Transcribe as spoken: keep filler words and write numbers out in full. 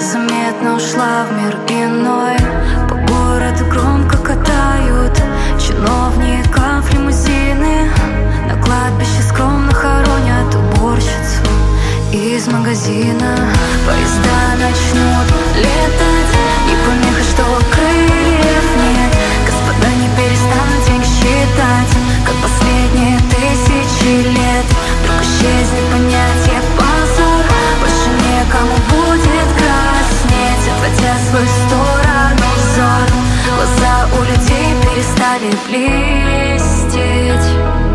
незаметно ушла в мир иной. По городу громко катают чиновников лимузины. На кладбище скромно хоронят уборщицу из магазина. Поезда начнут летать, не помеха, что крыльев нет. Господа не перестанут деньги считать, как последние тысячи лет. Вдруг исчезнет понятие позор, больше некому будет краснеть, отводя свою сторону взор. Глаза у людей перестали блестеть.